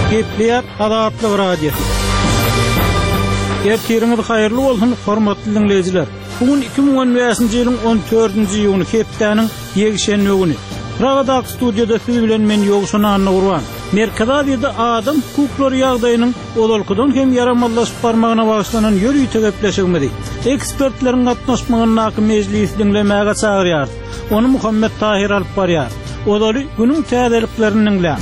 Gepler Adatlyk Radio. Ertiriniz hayırlı olsun, hormatly dinleyijiler. Bugün 2015-nji ýylyň 14-nji ýylyny hepdeniň ýegişenli güni. Pragada studiyada siz bilen men ýogşuny Anna Gurban. Merkezde adam hukuklary ýagdaýynyň olalkydan hem yaramallaşyp barmagyna baglanýan ýöri tegepleşigmedi. Ekspertleriň gatnaşmagyna mejlis dinlemäge çagyrýar. Onu Muhammed Tahir alyp barýar. Odaly günüň täzeliklerini bilen.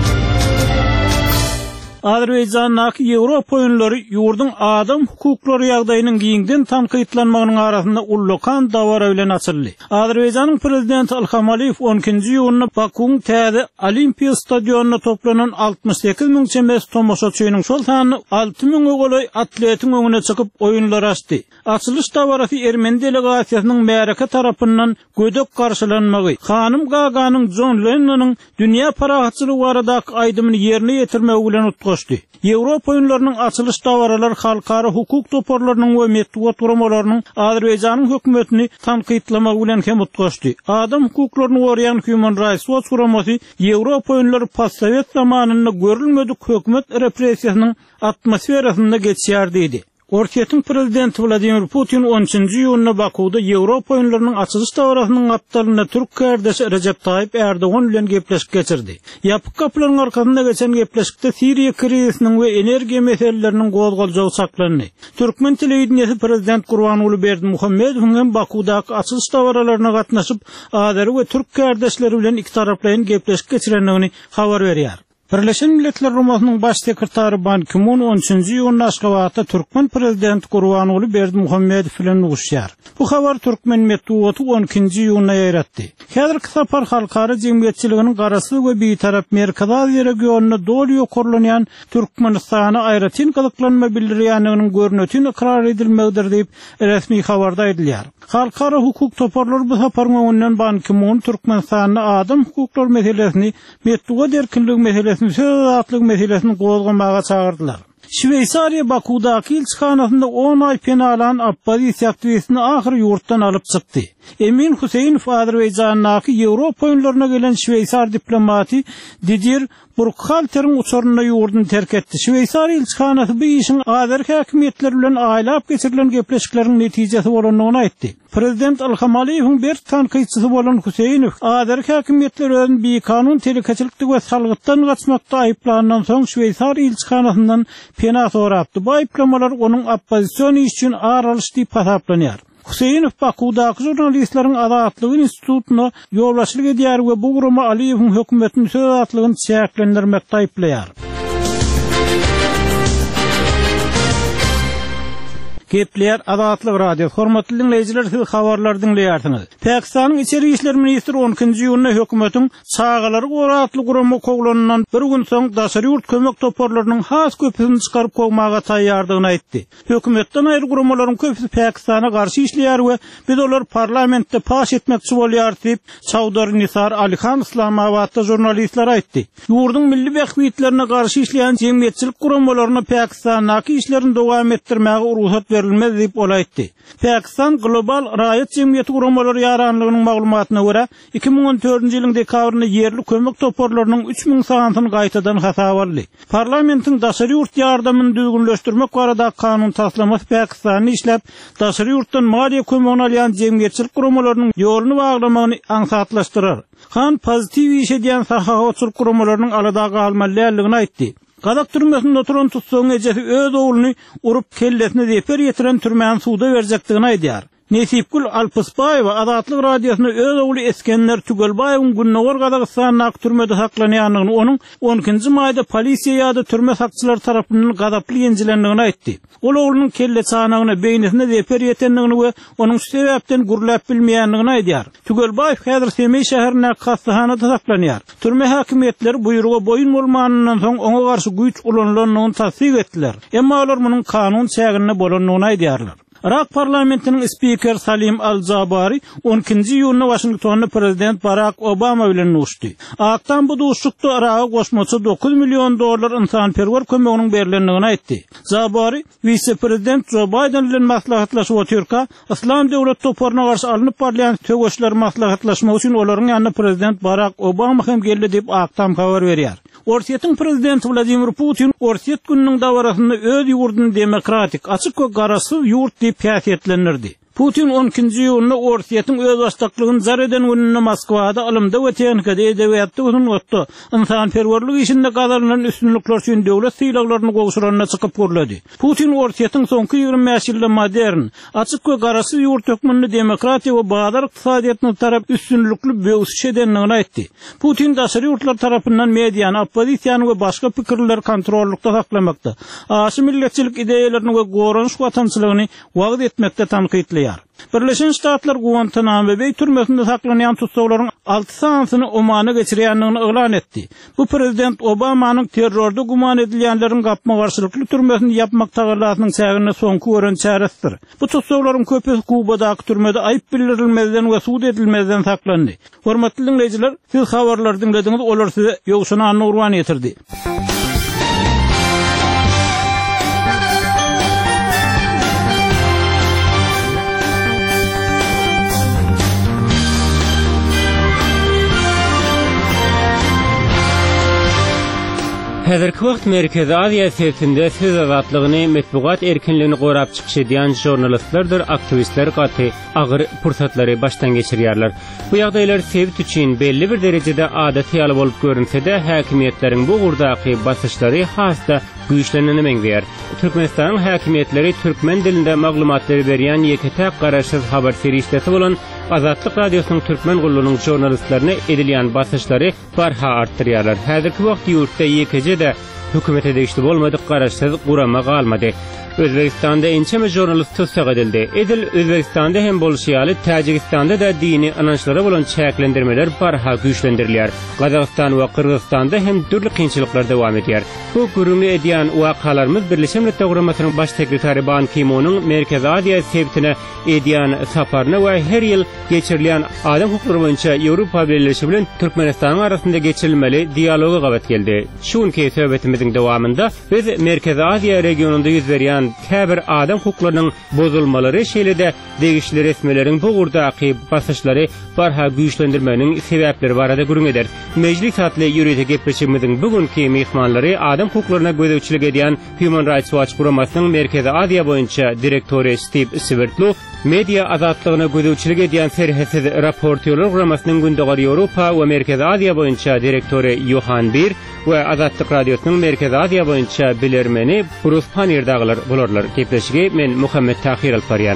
Azerbaýjanyň Ýewropa oýunlary ýurdun adam hukuklary ýagdaýynyň giňden tanqytlanmagynyň arasynda ullukan dawara bilen açyldy. Azerbaýjanyň prezidenti Ilham Aliýew 10-njy ýylyny Bakuň täze Olimpiya stadionuna toplanan 68 000 çemes tomoşaçynyň şol sany 6 000 goly atletin öňüne çykyp oýunlar açdy. Açylış dawarasy Ermeni delegasiýasynyň Mereke tarapyndan gödök garşylanmagy, Hanym Gaganyň John Lennonyň dünýä parahatçylygy baradaky aýdymyny ýerine ýetirmegi bilen utgaşdy. Ýewropa oýunlarynyň açylış dawaralary halkara hukuk toporlarynyň we medeniýet guramalarynyň Azerbaýjanyň hökümetini tanqytlamagy bilen hem utgaşdy. Adam hukuklaryny goraýan Human Rights Watch guramasy Ýewropa oýunlary postsovet zamanynda görülmedik hökümet repressiýasynyň atmosferasynda geçýär diýdi. Orkiýetin prezidenti Vladimir Putin 10-njy ýylyny Bakuda Ýewropa oýunlarynyň açylış dawrasynyň gatnaşygyna Türk kardeşi Recep Tayyip Erdogan bilen gepleşik geçirdi. Ýapyk kapylaryň arkasynda geçen gepleşikde Siriýa krizisiniň we energiýa meseleleriniň gozgaljagy saklandy. Türkmen telewizionyasy prezident Gurbanuly Berdimuhammedowyň hem Bakudaky açylış dawralaryna gatnaşyp Azeri we Türk kardeşleri bilen iki taraplaryň gepleşik geçirenligini habar berýär. Birleşen Milletler Rumasynyň baş sekretary Ban Ki-moon 10-njy ýylyň Aşgabatda Türkmen prezidenti Gurbanuly Berdimuhammedow bilen uguşýar. Bu habar Türkmen medeniýeti 12-njy ýylyna ýaratdy. Häzirki sapar halkara jemgyýetçiliginiň garasy we beýtarap Merkez Aziýa regionuna doly ýokurlanýan Türkmenistany aýratyn gydyklanma bildirýänliginiň görnetini ikrar edilmegdir diýip resmi habarda aýdylýar. Halkara hukuk toporlary bu saparyň öňünden Ban Ki-moon Türkmenistanyň adam hukuklary meselesini, medeniýet erkinligi meselesini, söz azatlygy meselesini gozgamaga çagyrdylar. Şweýsariýa Bakudaky ilçihanasynda 10 ay pena alan oppozisiýa aktivistini ahir ýurtdan alyp çykdy. Emin Huseýnow Azerbaýjanyň Ýewropa oýunlaryna gelen Şweýsar diplomaty Didier Burkhalterň uçuryna ýurdun terk etdi. Şweýsariýa ilçihanasy bu işin Azer häkimetleri bilen aýlap geçirilen gepleşikleriň netijesi bolanyny aýtdy. Prezident Ilham Aliýewiň bir tanqytçysy bolan Huseýnow, Azer häkimetleri özüni bir kanun telekaçylyk we salgytdan gaçmakda aýplanan soň Şweýsar ilçihanasyndan pena sorapdy. Bu aýplamalar onuň oppozisiýon üçin aralyş diýip hasaplanýar. Huseýnow Bakudaky jurnalistleriň adatlygy institutuna ýolbaşçylyk edýär we bu gurama Aliýewiň hökümetiniň söz azatlygyny çäklendirmekde aýplaýar. Gepler Adatlyk Radio. Hormatly dinleyijiler, siz habarlar dinleýärsiňiz. Pakistanyň içeri işler ministri 10-njy ýylyna hökümetiň çağalary goratly guramy koglanandan bir gün soň daşary ýurt kömek toporlarynyň has köpüsini çykaryp kokmaga taýýardygyny aýtdy. Hökümetden aýry guramalaryň köpüsi Pakistana garşy işleýär we biz olar parlamentde paş etmekçi bolýar diýip Çawdar Nisar Alikhan Islamabadda jurnalistler aýtdy. Ýurdun milli bähwitlerine garşy işleýän jemgyýetçilik guramalaryna Pakistanyň işlerini dowam etdirmäge ruhsat verilmez diýip olaýtdy. Pakistan Global Raýat Jemgyýeti guramalary ýaranlygynyň maglumatyna görä 2014-nji ýylyň dekabryna ýerli kömek toporlarynyň 3000 sanatyny gaýtadan hasap aldy. Parlamentiň daşary ýurt ýardamyny düzgünleşdirmek barada kanun taslamasy Pakistany işläp, daşary ýurtdan maliýe kömegini alýan jemgyýetçilik guramalarynyň ýolunu baglamagyny aňsatlaşdyrar. Han pozitiv iş edýän sahawatçylyk guramalarynyň alada galmalylygyny aýtdy. Qadak türmesinde oturan tutsaň ejesi öz oğlunu urup kellesine zeper yetiren türmäň suda berjekdigini aýdýar. Nesipgül Alpysbaýewa Adatlyk radiosyna öz oğlu Eskenler Tügelbaýewiň Günnowar Gazagystanyň türmede saklanýanlygyny, onuň 10-njy maýda polisiýa ýa-da türme sakçylary tarapyndan gadaply ýenjilendigini aýtdy. Ol oğlunyň kelle çanagyna beýnesine zeper yetenligini we onuň sebäpden gurulap bilmeýänligini aýdýar. Tügelbaýew häzir Semey şäherine hastahanada saklanýar. Türme häkimetleri buýruga boýun bolmanyndan soň oňa garşy güýç ulanylanyny tasdik etdiler. Emma olar munyň kanun çägine bolanyny aýdýarlar. Irak parlamentinin spiker Salim Al-Zabari 12-nji ýylyna Washingtonda prezident Barack Obama bilen uşdy. Aktan bu duşlukda Irak'a goşmaça $9 milyon insanperwer kömeginiň berilendigini aýtdy. Zabari vice-prezident Joe Biden bilen maslahatlaşyp oturka, İslam döwlet toparına garşy alınıp barlayan töweşler maslahatlaşmak üçin olaryň ýanyna prezident Barack Obama hem geldi diýip aktam habar berýär. Orsiýetiň prezidenti Vladimir Putin Orsiýet gününiň dawarasynda öz ýurdun demokratik, açyk we garaşsyz ýurt diýip täsirlendirdi. Putin 12-nji ýylyna Orsiýetiň öz başlyklygyny zar eden gününe Moskwada alymda we tehnikada edebiýatda uzun wagtda insanperwerlik işinde gazarlanan üstünlikler üçin döwlet syýlaklaryny gowşuranyna çykyp görledi. Putin Orsiýetiň soňky 25 ýylda modern, açyk we garaşsyz ýurt hökmünde demokratiýa we bazar ykdysadyýatyny tarap üstünlikli böwüş edenligini aýtdy. Putin daşary ýurtlar tarapyndan mediýany, oppozisiýany we başga pikirler kontrollukda saklamakda, aşy milletçilik ideýalaryny we goranyş watançylygyny wagt etmekde tanqidli. Birleşen Ştatlar Guantanamo Bay türmesinde saklanan tutsakların 6 sanatyny Omana geçirýändigini elan etdi. Bu prezident Obamanyň terrorda guman edilýänlerin gapma garşylykly türmesinde yapmak tagalatynyň çägine soňky gören çäresidir. Bu tutsaklaryň köpü Kubadaky türmede aýyp bildirilmeden we suud edilmeden saklandy. Hormatly dinleýijiler, siz habarlar dinlediňiz, olar size ýogşuna anurwan ýetirdi. Häzirki wagt Merkezi Aziýa sewtinde söz azatlygyny, medeniýet erkinligini gorap çykyş edýän jurnalistlerdir, aktivistler gaty agyr pursatlary başdan geçirýärler. Bu ýagdaýlar sewt üçin belli bir derejede adaty bolup görünse-de, häkimiýetleriň bu gurdaky basyşlary hasda güýçleneni meňzeýär. Türkmenistanyň häkimiýetleri türkmen dilinde maglumatlary berýän ýeketä garaşsyz habar serisiýeti bolan Azatlyk Radiosynyň türkmen gullunyň jurnalistlerine edilýän basyşlary barha artdyrýarlar. Häzirki wagt ýurtda ýekejede hökümete degişli bolmadyk garaşsyz gurama galmady. Özbekistanda ençeme jurnalist tutsak edildi. Edil Özbekistanda hem bolşýaly, Täjikistanda da dini anançlara bolan çäklendirmeler barha güýçlendirilýär. Gazakystan we Kyrgyzstanda hem türli kynçylyklar dowam edýär. Bu gürümli edýän wakalarymyz Birleşen Milletler Guramasynyň baş sekretary Ban Ki-moonyň Merkezi Aziýa sewtine edýän saparyna we her ýyl geçirilýän adam hukuklary boýunça Ýewropa Birleşigi bilen Türkmenistanyň arasynda geçirilmeli dialoga gabat geldi. Şuňky söhbetimiziň dowamında biz Merkezi Aziýa regionunda ýüz berýän käbir adam hukuklarynyň bozulmalary şeýlede degişli resmeleriň bu gurdaky basyşlary barha güýçlendirmeniň sebäpleri barada gürüň eder. Mejlis hatly ýürüýte gepleşigimiziň bugünkü mehmanlary adam hukuklaryna gödäwçilik edýän Human Rights Watch guramasynyň Merkezi Aziýa boýunça direktori Steve Svertlov, media azatlygyna gödäwçilik edýän Serhesiz raportörler guramasynyň gündäki Ýewropa we Merkezi Aziýa boýunça direktori Johan Bir we Azatlyk Radiosynyň Merkezi Aziýa boýunça bilermeni Bruce Panierdagylar bolarlar. Gepleşigi men Muhammed Tahir Alparyan.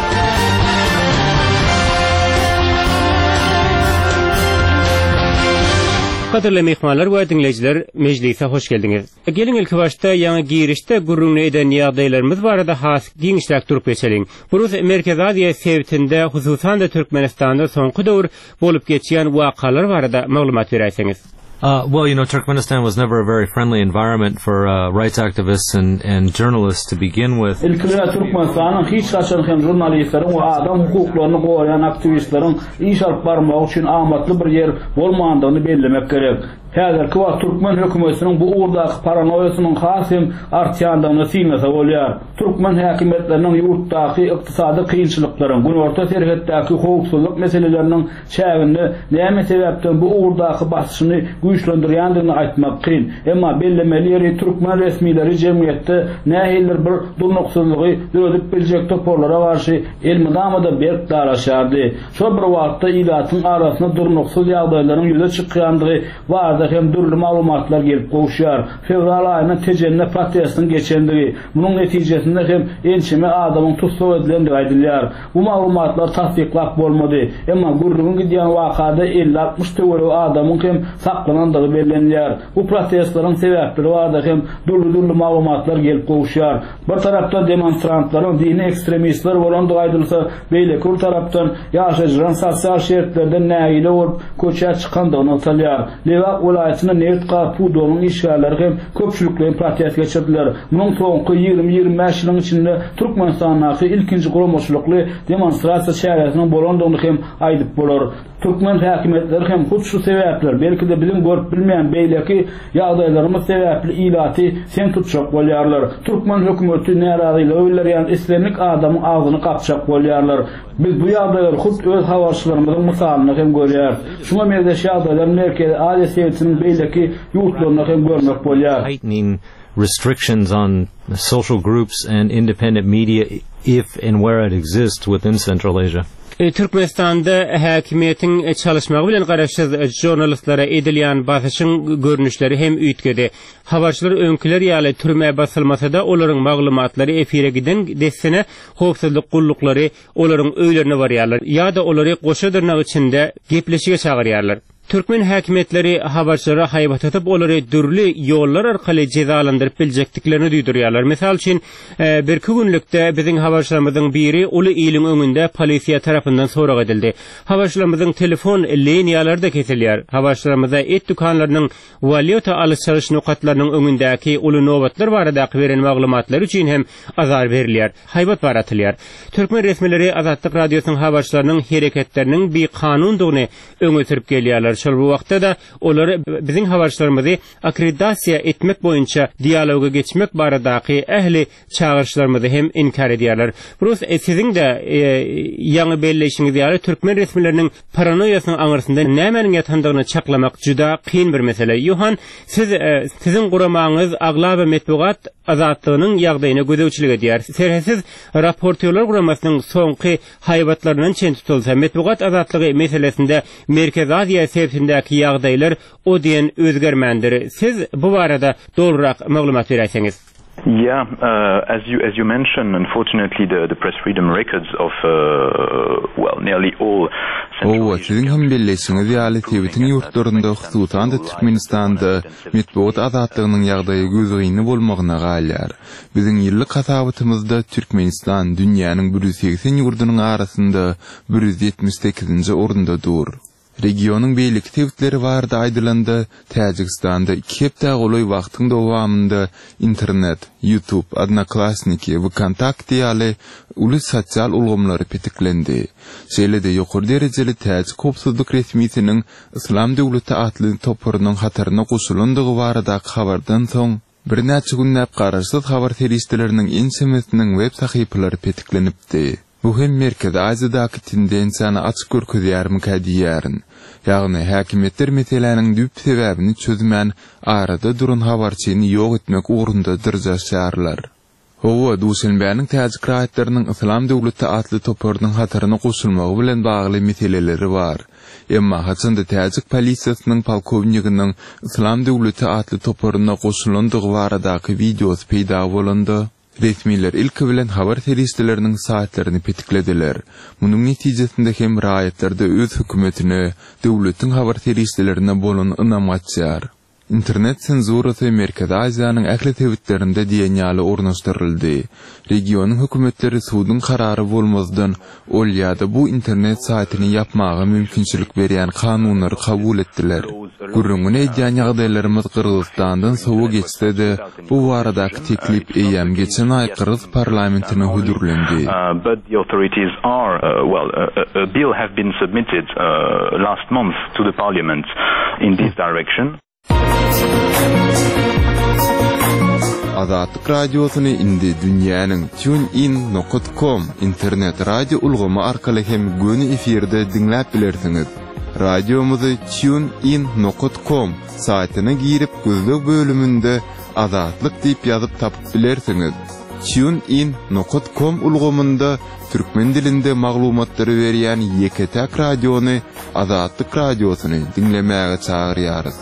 Kaderli mehmanlar we dinleyijiler, mejlise hoş geldiňiz. Gelin ilki başda ýa-ni girişde gurrunly eden ýagdaýlarymyz barada has giňişlik turup geçeliň. Burus Merkezi Aziýa sewtinde hususan da Türkmenistanda soňky döwür bolup geçýän wakalar barada maglumat berýärsiňiz. Well, Turkmenistan was never a very friendly environment for rights activists and journalists to begin with. İlkilere Türkmenistan'ın hiç kaçan hem jurnalistlerin ve adam hukuklarını koruyan aktivistlerin iş alıp barmak için amatlı bir yer olmadığını belirlemek gerek. Häzirki wagt Türkmen hökümetiniň bu urdaky paranoýasynyň hasym artýandygyny siňmese bolýar. Türkmen häkimetläriniň ýurtdaky ykdysady kynçylyklaryň, günorta serhetdäki howpsuzlyk meseleleriniň çäginde näme sebäpden bu urdaky basyşyny güýçlendirýändigini aýtmak kyn. Emma bellemeli Türkmen resmileri jemgyýetde nähiller bir durnuksuzlygy döredip biljek toporlara garşy elmydamada berk dalaşardy. Şo bir wagtda ilatyň arasyna durnuksuz ýagdaýlaryň ýüze çykýandygy var. Hem dürlü maglumatlar gelip gowşýar. Fevral aýynyň tejenne protestiň geçendigi, munyň netijesinde hem ençime adamyň tutsak edilendigi aýdylýar. Bu maglumatlar tasdiklap bolmady. Emma gurrun gidýän wakada 50-60 töwere adamyň hem saklanandygy bellenýär. Bu protestlaryň sebäpleri barda hem dürlü maglumatlar gelip gowşýar. Bir tarapdan demonstrantlaryň dini ekstremistler bolandygy aýdylsa, beýleki bir tarapdan ýaşaýan sosial şertlerden nägile bolup köçe çykandygyny aýdylýar. Lewak vilayetinde Nevtqa Pudonun işgalleri hem köpçülüklerin protest geçirdiler. Bunun soňky 20-25 ýylyň içinde Türkmenistanyň ilkinji gurulmaçylykly demonstrasiýa şäheriniň bolandygyny hem aýdyp bolar. Türkmen häkimetleri hem hut şu sebäpler, belki de bizim görüp bilmeýän beýleki ýagdaýlarymyz sebäpli ilaty sen tutjak bolýarlar. Türkmen hökümeti närazylygy öýlerýän islemlik adamyň agyny gapjak bolýarlar. Biz bu ýagdaýlary hut öz hawaşlarymyzyň mysalyny hem görýär. Şuna meňzeş ýagdaýlar Merkezi Aziýa Sowetiniň beýleki ýurtlaryna hem görmek bolýar. Restrictions on social groups and independent media if and where it exists within Central Asia. Türkmenistanda häkimiýetiň çalışmagy bilen garaşyk jurnalistlara edilýän basyşyň görnüşleri hem üýtgedi. Habarçylar öňkiler ýaly türme basylmasada olaryň maglumatlary efire giden dessene howpsuzlyk gullyklary olaryň öýlerine barýarlar ýa-da olary goşadyrnak içinde gepleşige çagyrýarlar. Türkmen häkimetleri habarçylara haýbat atyp olary dürli ýollar arkaly cezalandyryp biljekdiklerini duýdurýarlar. Mesal üçin bir günlükde biziň habarçylarymyzyň biri uly ýylyň öňünde polisiýa tarapyndan sorak edildi. Habarçylarymyzyň telefon liniýalary da kesilýär. Habarçylarymyza et dukanlarynyň valyuta alysharyş nokatlarynyň öňündäki uly nobatlar barada beren maglumatlar üçin hem azar berilýär. Haýbat baratylýar. Türkmen resmileri Azatlyk radiosynyň habarçylarynyň hereketleriniň bir kanundygyny öňe sürüp gelýärler. Şol bu wagtda da olar biziň habarçylarymyzy akkreditasiýa etmek boýunça dialoga geçmek baradaky ähli çağırışlarymyzy hem inkar edýärler. Burus siziň de ýaňy belleşiňiz ýaly türkmen resmileriniň paranoýasynyň aňyrsynda nämenin ýatandygyny çaklamak juda kyn bir mesele. Ýohan, siziň guramaňyz agla we metbugat azatlygynyň ýagdaýyna gödäwçilik edýär. Serhesiz raportörler guramasynyň soňky haýbatlarynyň çen tutulsa, metbugat azatlygy meselesinde Merkezi Aziýa Sowetindäki ýagdaýlar o diýen özgermendir. Siz bu barada dolurak maglumat beräsiňiz. Yeah, as you mentioned, unfortunately, the press freedom records of nearly all. Sizin hem belleşiňiz ýaly Sowetiň ýurtlarynda, hususan da Türkmenistanda metbuat azatlygynyň ýagdaýy gözüňi bolmagyna galýar. Biziň ýyllyk hasabymyzda Türkmenistan dünýäniň 180 ýurdunyň arasynda 178-nji orunda dur. Regionyň beýlik tewitleri barada aýdylanda, Täjikistanda 2 hepde goly wagtyň dowamında internet, YouTube, Odnoklassniki we Kontakty ýaly uly sosial ulgamlary petiklendi. Şeýle-de ýokary derejeli täjik howpsuzlyk resmiýetiniň Islam döwleti atly topurynyň hataryna goşulandygy barada habardan soň bir näçe günläp garaşsyz habar teristleriniň ensemesiniň web sahypalary petiklenipdi. Bu hem Merkezi Aziýadaky tendensiýany açyk görkezýärmi diýärin. Ýagny häkimetler meseleniň düp sebäbini çözmän arada durun habarçyny ýok etmek ugrunda dyrjaşýarlar. Howa Duşanbeň täjik raýatlarynyň Islam döwleti atly topurynyň hataryna goşulmagy bilen bagly meseleleri bar. Emma haçanda täjik polisiýasynyň polkowniginiň Islam döwleti atly topuryna goşulandygy baradaky videosy peýda bolandy. Resmiler ilk bilen habar teristleriniň saatlaryny petiklediler. Munyň netijesinde hem raýatlarda öz hökümetine, döwletiň habar teristlerine bolan ynamaçýar. İnternet senzurasy Merkezi Aziýanyň ähli tewitlerinde diýen ýaly ornaşdyryldy. Regionyň hökümetleri suwdyň karary bolmazdan ol ýa-da bu internet saatini ýapmagy mümkinçilik berýän kanunlary kabul etdiler. Gurrungyny edýän ýagdaýlarymyz Kyrgyzstandan sowa geçse-de, bu baradaky teklip eýem geçen aý Kyrgyz parlamentine hudurlendi. But the authorities are a bill have been submitted last month to the parliament in this direction. Azatlyk radiosyny indi dünýäniň TuneIn.com internet radio ulgamy arkaly hem göni efirde dinläp bilersiňiz. Radiomuzy TuneIn.com saýtyna girip gözlük bölümünde Azatlyk diýip ýazyp tapyp bilersiňiz. TuneIn.com ulgamynda türkmen dilinde maglumatlary berýän ýeketäk radiony Azatlyk radiosyny dinlemäge çagyrýarys.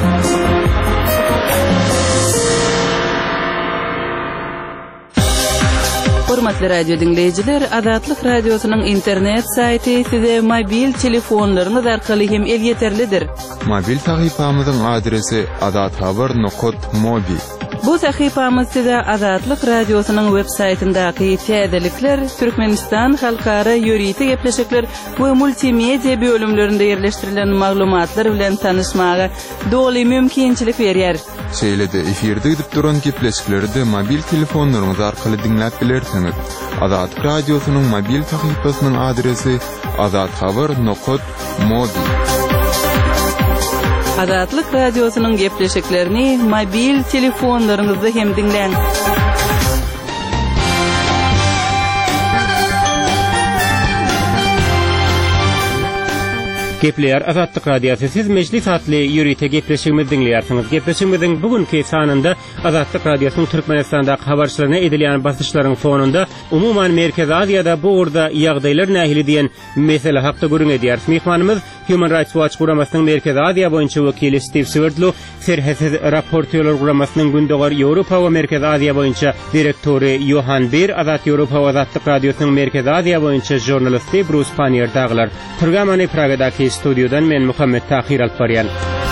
Hormatly radio dinleyijiler, Azatlyk radiosynyň internet saýty size mobil telefonlaryňyz arkaly hem el ýeterlidir. Mobil sahypamyzyň adresi azathabar.mobi. Bu sahifamız size Azatlyk Radiosynyň websaytyndaky täzelikler, Türkmenistan halkara ýöriýeti gepleşikler we multimedia bölümlerinde ýerleşdirilen maglumatlar bilen tanışmaga doly mümkinçilik berýär. Şeýlede efirde gidip duran gepleşikleri de mobil telefonlarymyz arkaly dinläp bilersiňiz. Azatlyk Radiosynyň mobil sahypasynyň adresi azathabar.modi. Azatlyk Radiosynyň gepleşiklerini mobil telefonlaryňyzda hem dinleň. Gepleýär Azatlyk Radiosu. Siz meclis atly ýürüýte gepleşigimizi dinleýärsiňiz. Gepleşigimiziň bugünkü sanynda Azatlyk Radiosynyň Türkmenistanda habarçylaryna edilýän basışlaryň fonunda umuman Merkez Aziýada bu urda ýagdaýlar nähili diýen mesele hakda görüň edýär. Mehmanymyz Human Rights Watch guramasynyň Merkez Aziýa boýunça wekili Steve Swerdlow, Serhesiz Raportörler guramasynyň Gündogar Ýewropa we Merkez Aziýa boýunça direktori Johan Beer, Azat Ýewropa we Azatlyk Radiosynyň Merkez Aziýa boýunça jurnalisti Bruce Panier daglar. Programany Pragadaky studiodan men Muhammed Tahir Alparyan.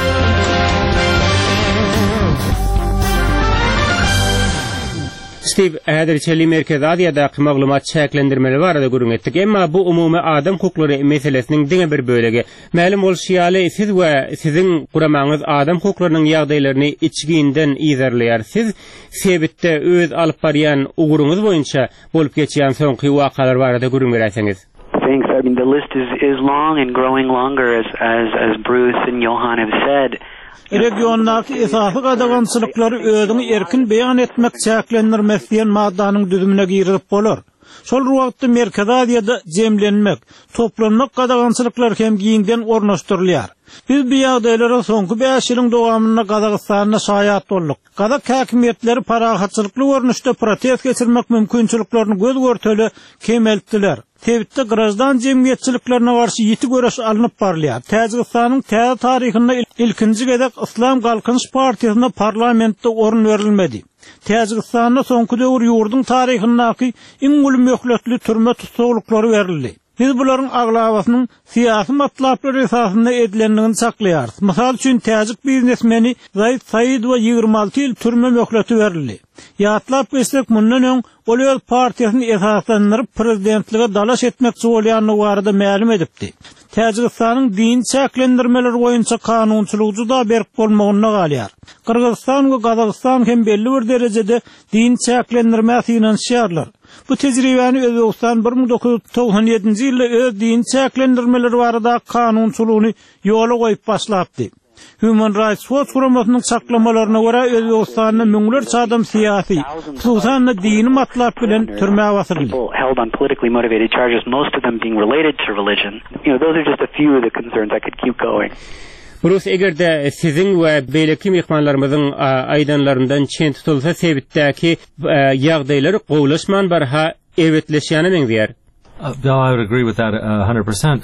Steve, äderçeli Merkez Aziýada maglumat çäklendirmeli barada görüň etdik. Emma bu umumy adam hukuklary meselesiniň diňe bir bölegi. Mälim bolşýaly siz we siziň guramaňyz adam hukuklarynyň ýagdaýlaryny içgiinden izerleýär. Siz sebitde öz alyp barýan uguruňyz boýunça bolup geçýän soňky wakalar barada görüň berýärsiňiz. Thanks. I mean, the list is long and growing longer, as Bruce and Johan have said. Regiondaky esasy gadagançylyklary özüni erkin beýan etmek çäklendirmesi diýen maddanyň düzümine girip bolar. Şol wagtda Merkez Aziýada jemlenmek, toplanmak gadagançylyklary hem giňden ornaşdyrylýar. Biz bu ýagdaýlara soňky 5 ýylyň dowamynda Gazagystanda şaýat boldyk. Gazak häkimetleri parahatçylykly görnüşde protest geçirmek mümkinçiliklerini göz görteli kemeltdiler. Tebitde grajdan jemgyýetçiliklerine garşy ýeti göreş alınıp barlýar. Täjikistanyň täze taryhynda ilkinji gezek Islam Galkynç Partiýasyna parlamentde orun berilmedi. Täjikistanyň soňky döwür ýurduň taryhyndaky iň ulum möhletli türme tutsaglykları berildi. Biz buların aglawasynyň syýasy matlaplary esasynda edilendigini saklaýar. Mysal üçin täjik biznesmeni Zaid Said we 26 ýyl türme möhleti berildi. Ýatlap bersek mundan öň ol öz partiýasyny esaslandyryp prezidentlige dalaş etmekçi bolýanyny barada ma'lum edipdi. Täjikistanyň din çäklendirmeleri boýunça kanunçylygy da berk bolmagyna galýar. Kyrgyzstan we Gazagystan hem belli bir derejede din çäklendirmesi ýanşýarlar. Bu tejribäni Özbegistan 1997-nji ýylda öz din çäklendirmeleri barada kanunçylygyny ýola goýup başlapdy. Human Rights Watch guramasynyň saklamalaryna görä Özbegistanyň müňlerçe adam syýasy, hususan dini matlap bilen türmäge basyldy. Held on politically motivated charges, most of them being related to religion. Those are just a few of the concerns. I could keep going. Bruce, egerde siziň we beýleki mehmanlarymyzyň aýdanlaryndan çen tutulsa sebitdäki ýagdaýlary gowlaşman barha ewetleşýäni meňzeýär. Bill, I would agree with that 100%.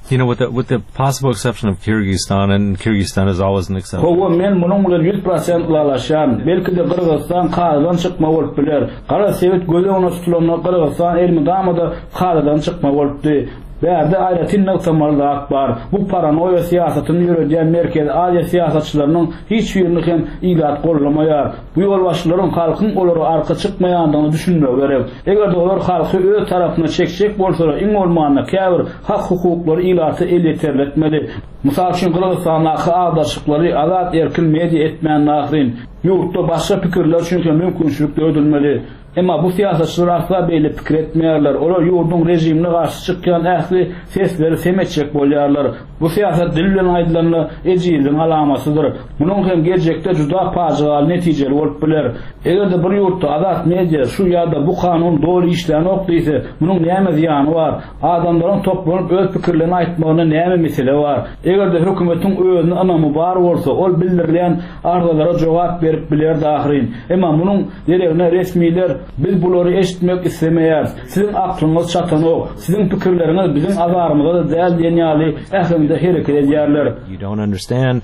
With the possible exception of Kyrgyzstan, and Kyrgyzstan is always an exception. Kowa men munyň bilen 100% lalaşan, belki de Kyrgyzstan kadadan çykma bolup biler. Kara sebit göze tutulan Kyrgyzstan elmidamada kadadan çykma bolupdy. Bäde aýratynlyk samarlyk bar. Bu paranoýa siýasatyny ýürüdýän Merkez Aziýa siýasatçylarynyň hiç ýerini hem ilat gollamaýar. Bu ýolbaşçylaryň halkyň olary arka çykmaýandygyny düşünmek gerek. Eger olar halky öz tarapyna çekjek bolsalar, iň bolmanda käbir hak hukuklary ilaty elýeterletmeli. Mysal üçin Kyrgyzstandaky agdaşyklary azat erkin media etmän nährin ýurtda başga pikirler üçin mümkinçilik ödülmeli. Emma bu siýasatçylar asla beýle pikir etmeýärler. Olar ýurduň rejimine garşy çykýan ähli sesleri semetjek bolýarlar. Bu siýasat dil bilen aýdylanly ejizliň alamasydyr. Munyň hem gelecekde juda paýaly netijeli bolup biler. Egerde bir ýurtda azat media şu ýa-da bu kanun dogry işläni okdysa, munyň näme ziýany bar? Adamlaryň toplanyp öz pikirlerini aýtmagyna näme mesele bar? Egerde hökümetiň özüne anamy bar bolsa, ol bildirilen arzulara jogap berip biler dahyrin. Emma munyň deregine resmiler biz bulary eşitmek islemeýär. Siziň aklyňyz çatanyk, siziň pikirleriňiz biziň azarymyza da däl diýen ýaly ählimde hereket edýärler. You don't understand,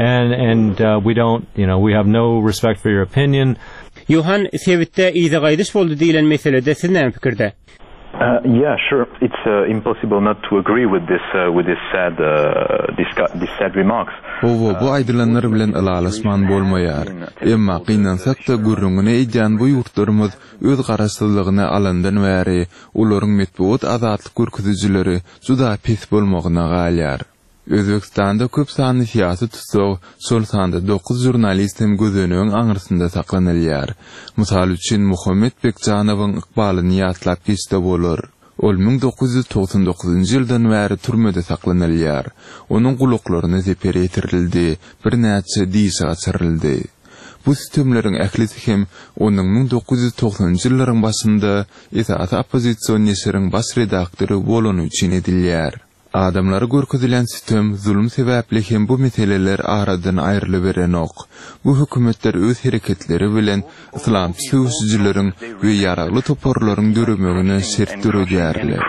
and we don't, we have no respect for your opinion. Johan, sebitde iýde gaýdyş boldy diýilen meselede siz näme pikirde? Yeah, sure. It's impossible not to agree with this sad remarks. Bu aýdylanlar bilen alalasman bolmaýar. Emma gynansak da gurrungyny eýjan bu ýurtlarymyz öz garaşsyzlygyna alandan bäri olaryň metbuat azatlyk görkezüjileri juda pes bolmagyna galýar. Özbekistanda köp sanly syýasy tutsag, şol sanda 9 jurnalist hem gözönüň aňyrsynda saklanylýar. Mysal üçin Muhammed Bekjanowyň ykbalyny ýatlap geçdi bolar. Ol 1999 ýyldan bäri türmede saklanylýar. Onuň gulaklaryna zeper etirildi, bir näçe diýse açyrildi. Bu sistemleriň ählisi hem onuň 1990 ýyllaryň başynda Esat opozisiýon nesiriň bas redaktory bolany üçin edilýär. Adamlara görkezilen sistem zulüm sebäpli hem bu meseleler aradan aýrylyp berenok. Bu hökümetler öz hereketleri bilen islam süýüjileriň we ýaragly toporlaryň dörümegine şert dörýärler.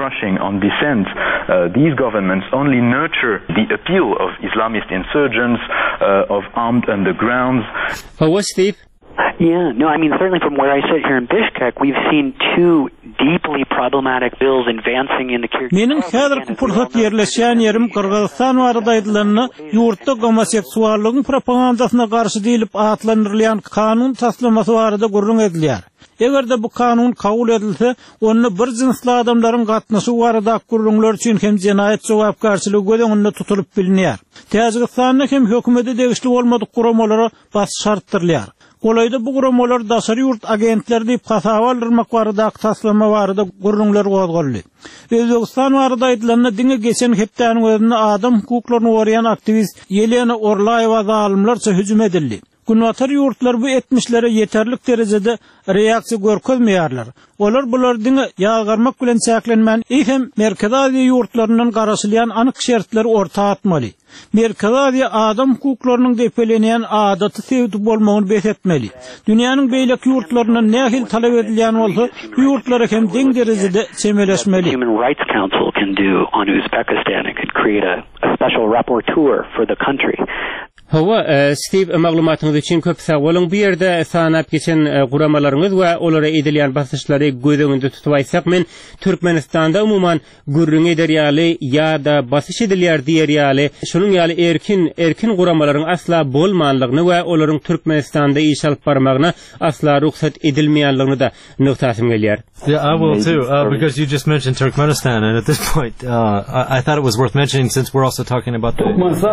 These governments only nurture the appeal of Islamist insurgents, of armed undergrounds. Steve? Yeah, no, I mean, certainly from where I sit here in Bishkek, we've seen two deeply problematic bills advancing in the Kyrgyz. Menin häzirki pursat yerleşýän yerim Kırgızstan baradaýdylaryny ýurtda homoseksuallygyň propagandasyna garşy diýilip atlandyrylýan kanun taslamasy barada gurrun edilýär. Egerde bu kanun kabul edilse, onu bir jinsli adamlaryň gatnaşy barada gurrunlar üçin hem jinayet jogapkarçylygy gödeňinde tutulup bilinýär. Täjikistanda hem hökümeti degişli bolmadyk guramalary bas şartdyrylýar. Olayda bu guramalar daşary ýurt agentleri diýip hasaba aldyrmak barada taslama barada gurrunlar gozgoldy. Özbegistan barada aýdylanyň diňe geçen hepdäniň özünde adam hukuklaryny goraýan aktivist Yelena Orlaýewa zalimlerçe hüjüm edildi. Günwatar ýurtlar bu etmişlere yeterlik derejede reaksiýa görkezmeýärler. Olar bular diňe ýagarmak bilen çäklenmän hem Merkez Aziýa ýurtlarynyň garaşylýan anyk şertleri orta atmaly. Merkez Aziýa adam hukuklarynyň depelenýän adaty sevdi bolmagyny besetmeli. Dünýäniň beýlek ýurtlaryna nähil talap edilýän bolsa, bu ýurtlara hem deň derejede çemeleşmeli. Human Rights Council can do on Uzbekistan and could create a special rapporteur for the country. Steve, maglumatyňyz üçin köp sag bolun. Bu ýerde sanap geçen guramalaryňyz we olara edilýän basyşlary gözeňinde tutup aýsak, men Türkmenistanda umuman gurrun ederýäli ýa-da basyş edilýär diýerýäli, şonuň ýaly erkin guramalaryň asla bolmanlygyny we olaryň Türkmenistanda iş alyp barmagyna asla ruhsat edilmeýänligini da noktasym gelýär. Yeah, I will too, because you just mentioned Turkmenistan, and at this point, I thought it was worth mentioning since we're also talking about the...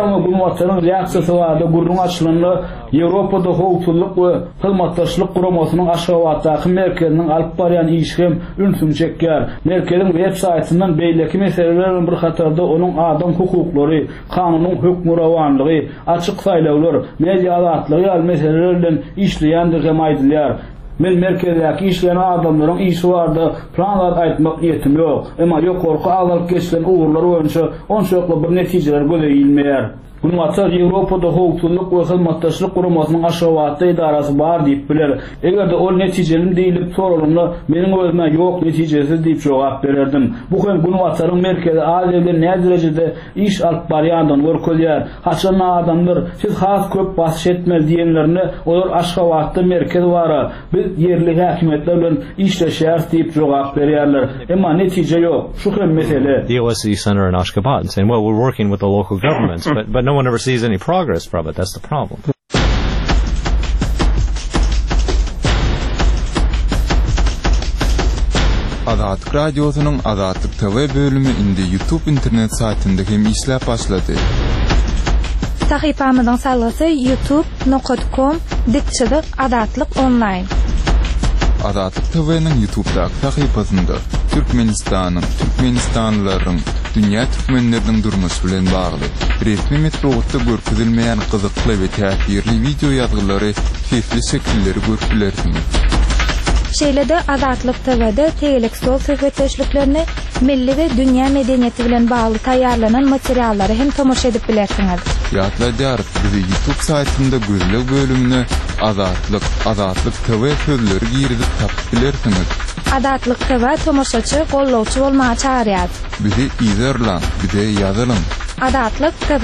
Gurrun açylanyny Ýewropada howpsuzlyk we hyzmatdaşlyk guramasynyň Aşgabatdaky merkeziniň alyp barýan işi hem ünsün çekýär. Merkeziň web saýtyndan beýleki meselelerin bir hatarda onuň adam hukuklary, kanunyň hökm rawanlygy, açyk saýlawlar, media azatlygy ýaly meselelerden işleýändir hem aýdylýar. Men merkezdäki işleýän adamlaryň işi barda planlar aýtmak niýetim ýok. Emma ýokurky alyp geçen uğurlar boýunça onçakly bir netijeler göreýilmeýär. Günwatar Ýewropada howpsuzlyk we hyzmatdaşlyk guramasynyň Aşgabatda idarasy bar diýip biler. Egerde ol netijelim diýilip sorulanda meniň özüme ýok netijesi diýip jogap bererdim. Bu hem Günwataryň merkezi Aziýada näderejede iş alyp barýandan görkezýär. Haçan adamlar siz has köp basyş etmeli diýenlerine olar Aşgabatda merkez bara biz yerli häkimetler bilen işleşýär diýip jogap berýärler. Emma netije ýok. Şu hem mesele. The OSCE Center in Ashgabat and saying, well, we're working with the local governments, but no one ever sees any progress from it. That's the problem. Azatlyk radiosynyň Azatlyk TV bölümi indi YouTube internet saytynda hem işläp başlady. Sahypamyzyň sallasy youtube.com/azatlyk-online. Azatlyk TV'nin YouTube'daky sahypasynda Türkmenistanlylaryň, dünýä türkmenleriniň durmuşy bilen bagly resmi metodda görkezilmeýän gyzykly we täsirli video ýazgylary, sesli şekilleri görüpilersiňiz. Şeýlede Azatlyk TV'de tegelik sol söhbetleşliklerini milli we dünýä medeniýeti bilen bagly taýýarlanan materiallary hem tomoşa edip bilersiňiz. Ýatlaýar, bizi YouTube saytynda gözlek bölümine Azatlyk TV sözleri girizip tapyp bilersiňiz. Azatlyk TV tomoşaçy, gollawçy bolmagy çağırýar. Bizi izlerler, bize ýazalym. Azatlyk TV.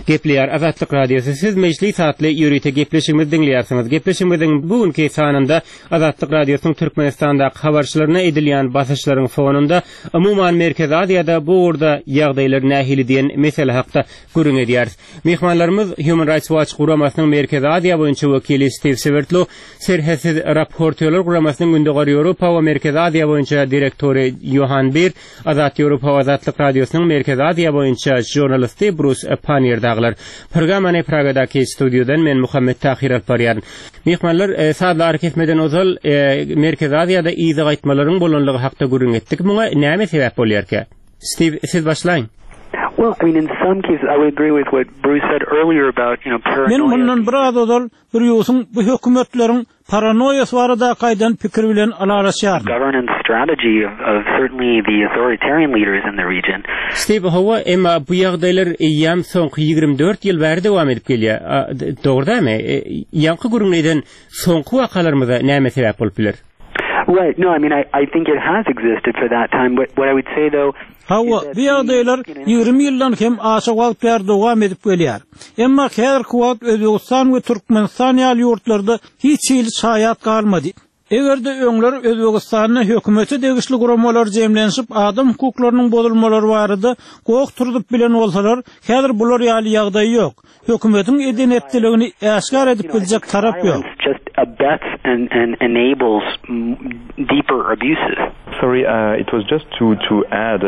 Gepleýär Azatlyk Radiosu. Siz meclis satly ýörüýte gepleşigimiz dinleýärsiňiz. Gepleşigimiziň bugünkü sanynda Azatlyk Radiosynyň Türkmenistanda habarçylaryna edilýän basyşlaryň fonunda umumyň Merkezi Aziýada bu urda ýagdaýlar nähili diýen mesele hakda görüň edýär. Mehmanlarymyz Human Rights Watch guramasynyň Merkezi Aziýa boýunça wekili Steve Severtlo, Serhesiz Raportörler guramasynyň Gündegari Ýewropa we Merkezi Aziýa boýunça direktori Johan Bir, Azat Ýewropa we Azatlyk Radiosynyň Merkezi Aziýa boýunça jurnalisti Bruce Panier daglar. Programmany Pragadaky studiodan men Muhammed Tahir Alparyan. Mehmanlar saatlar kesmeden ozal Merkezi Aziýada iýdi gaýtmalaryň bolanlygy hakda görüň etdik. Muňa näme sebäp bolýarkä? Steve, siz başlaýın. Well, I mean, in some cases, I would agree with what Bruce said earlier about, paranoia. Men bundan biraz ozal bir ýosun bu hökümetleriň paranoýasy barada gaýdan pikir bilen alaşýar. Governance strategy of certainly the authoritarian leaders in the region. Steve, hawa emma bu ýagdaýlar ýam soňky 24 ýyl bäri dowam edip gelýär. Dogrymy? Ýanky görünýän soňky wakalarymyza näme sebäp bolup biler? Right. No, I mean, I think it has existed for that time. What I would say, though, hawa bu ýagdaýlar 20 ýyldan hem aşyk wagtlar dowam edip gelýär. Emma häzirki wagt Özbegistan we Türkmenistan ýaly ýurtlarda hiç ýyl şaýat galmady. Egerde öňler Özbegistanyň hökümeti degişli guramalar jemlenşip adam hukuklarynyň bozulmalary barada gowuk turup bilen bolsalar, häzir bular ýaly ýagdaý ýok. Hökümetiň edenetdiligini äşkar edip biljek tarap ýok. Just abets and enables deeper abuses. Sorry, it was just to add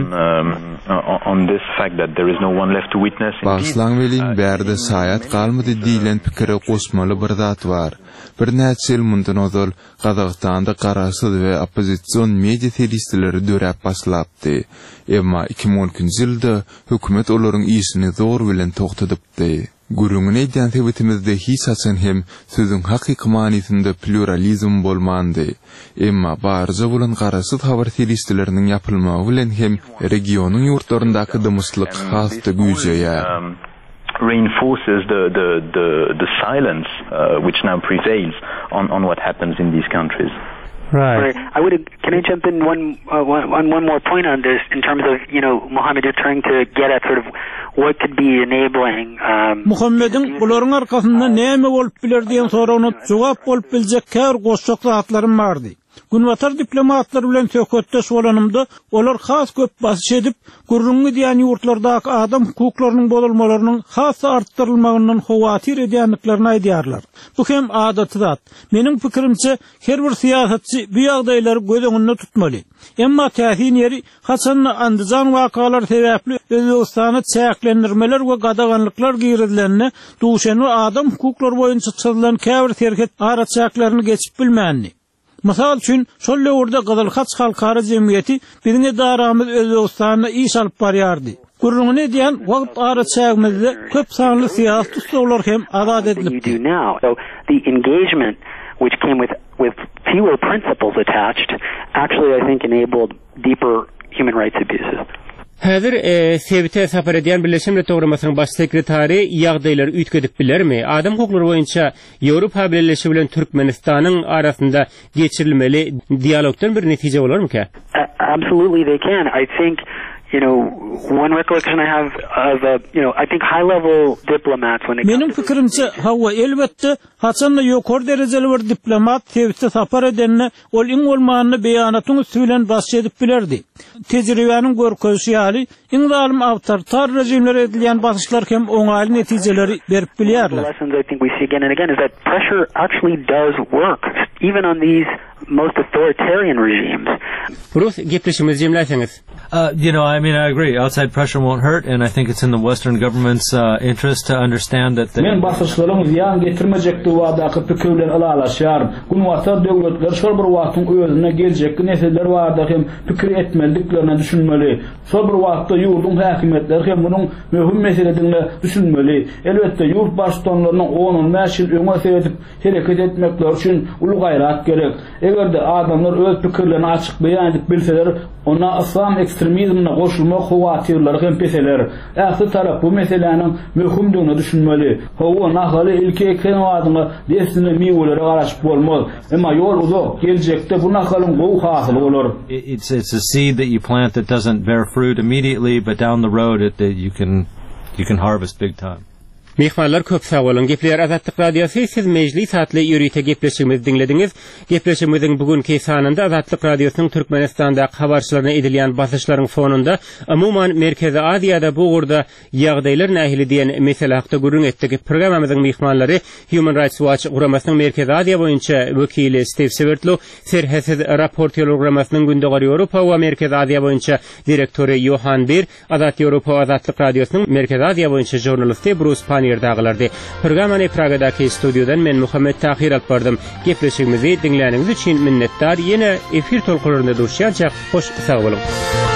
on this fact that there is no one left to witness. Başlaň welin bärde saýat galmady diýilen pikire goşmaly bir zat bar. Bir näçe ýyl mundan ozal Gazagstanda garaşsyz we opozisiýon media terroristleri döräp başlapdy. Emma 2010-njy ýylda hökümet olaryň işini zor bilen togtadypdy. Gurungyny edýän tebitimizde hiç açan hem sözüň hakyky manysynda pluralizm bolmandy. Emma barja bolan garaşsyz habar terroristleriniň ýapylmagy bilen hem regionyň ýurtlaryndaky dymyslyk hasty güýjeýär. Reinforces the silence which now prevails on what happens in these countries. Right. Can I jump in one more point on this in terms of, Mohammed, you're trying to get at sort of what could be enabling Muhammed'in bularyň arkasynda näme bolup biler diýen soragyna jogap bolup biljek kär goşjak zatlarym bardy. Günwatar diplomatlar bilen söhbetdeş bolanymda olar has köp basyş edip gurrungy diýen ýurtlardaky adam hukuklarynyň bozulmalarynyň has artdyrylmagyndan hawatir edýänliklerini aýdýarlar. Bu hem adaty zat. Meniň pikirimçe her bir siýasatçy bu ýagdaýlary göz öňünde tutmaly. Emma täsin ýeri haçan Andijan wakalar sebäpli Özbegistany çäklendirmeler we gadaganlyklar girdilerini duşany adam hukuklary boýunça çyzylan käbir terket araçaklaryny geçip bilmänli. Masal üçin şol ýurda Gazalhaç halkara jemgyýeti birini daramyz Özbegistanyna iş alyp barýardy. Gurrungyny diýen wagt araçagymyzda köp sanly siýasat ustawlar hem azad edilipdi. So the engagement which came with fewer principles attached actually, I think, enabled deeper human rights abuses. Häzir Sebite sapar edýän Birleşik Milletler Guramasynyň baş sekretary ýagdaýlary üýtgedip bilermi? Adam hukuklary boýunça Ýewropa Birleşigi bilen Türkmenistanyň arasynda geçirilmeli dialogdan bir netije bolarmy? Absolutely they can. I think one recollection I have of I think high-level diplomats when it comes Menim pikirimçe hawa elbetde haçanda ýokary derejeli bir diplomat Sebite sapar edenne ol iň bolmanyny beýanatyň üstünden baş edip bilerdi. Tejribäniň görkezişi ýaly iň zalim awtoritar rejimlere edilýän basyşlar hem oňaly netijeleri berip bilýärler. Lessons I think we see again and again is that pressure actually does work even on these most authoritarian regimes. Bruce, gepleşimiz jemläseňiz. I mean, I agree. Outside pressure won't hurt, and I think it's in the Western government's interest to understand that men basyşlaryň ziýan getirmejekdi wadaky pikirler alalaşýar. Günwatar döwletler şol bir wagtyň özüne geljek neseler barda hem pikir etmeliklerini düşünmeli. Şol bir wagtda ýurdun häkimetleri hem munyň möhüm meselelerini düşünmeli. Elbetde ýurt başdanlarynyň onuň mäşil öňe seredip hereket etmekler üçin uly gaýrat gerek. Egerde adamlar öz pikirlerini açyk beýan edip bilseler, ona islam ekstremizmine goşulmak hawatirleri hem peseler. Ähli tarap bu meseleniň möhümdigini düşünmeli. Hawa nahaly ilki eksen wadyny desine miwelere garaşyp bolmaz. Emma ýol uzak, geljekde bu nahalyň gowy hasyl bolar. It's a seed that you plant that doesn't bear fruit immediately, but down the road that you can you can harvest big time. Mehmanlar köp sağ bolun. Gepler Azatlyk Radiosu siz mejlis hatly ýürüýte gepleşigimizi dinlediňiz. Gepleşigimiziň bugünkü sanynda Azatlyk Radiosynyň Türkmenistanda habarçylaryna edilýän basyşlaryň fonunda umumyň Merkezi Aziýada bu gurda ýagdaýlar nähili diýen mesele hakda gurrun etdik. Programmamyzyň mehmanlary Human Rights Watch guramasynyň Merkezi Aziýa boýunça wekili Steve Severtlo, Serhesiz raportýar guramasynyň Gündegary Ýewropa we Merkezi Aziýa boýunça direktori Johan Bir, Azat Ýewropa Azatlyk Radiosynyň Merkezi Aziýa boýunça jurnalisti Bruce Dağılardı. Programany Pragadaky studiodan men Muhammed Tahir alpardım. Gepleşigimizi dinleýäniňiz üçin minnetdar. Ýene efir tolkurlarynda duruşýança hoş sag bolun.